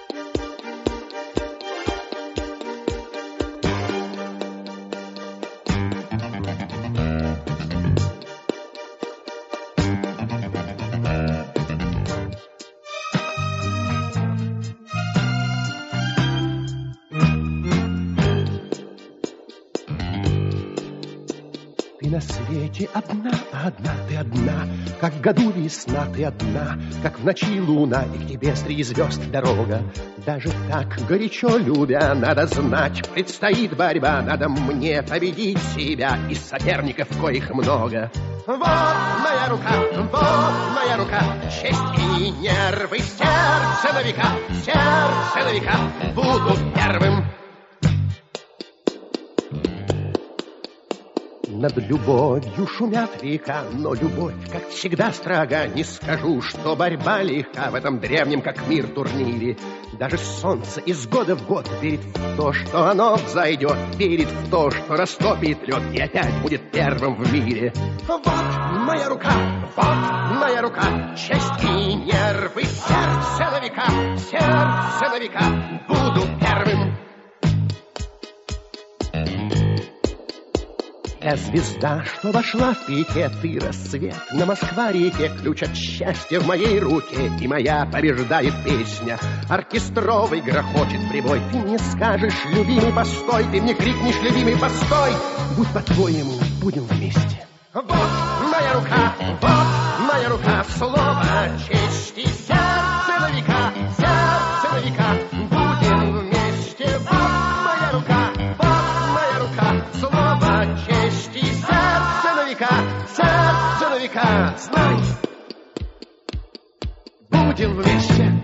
Ты на свете одна, одна, ты одна, как в году весна, ты одна, как в ночи луна, и к тебе среди звезд дорога. Даже так горячо любя, надо знать, предстоит борьба, надо мне победить себя, и соперников коих много. Вот моя рука, честь и нервы, сердце на века, буду первым. Над любовью шумят века, но любовь, как всегда, строга. Не скажу, что борьба легка в этом древнем, как мир, турнире. Даже солнце из года в год верит в то, что оно взойдет, верит в то, что растопит лед и опять будет первым в мире. Вот моя рука, честь и нервы, сердце на века, буду первым. Я звезда, что вошла в пике, ты рассвет на Москва-реке, ключ от счастья в моей руке, и моя побеждает песня. Оркестровый грохочет прибой, ты мне скажешь, любимый, постой, ты мне крикнешь, любимый, постой. Будь по-твоему, будем вместе. Вот моя рука, слово чести, сердце на века, будем вместе. Вот моя рука, слово чести, сердце на века, знай, будем вместе.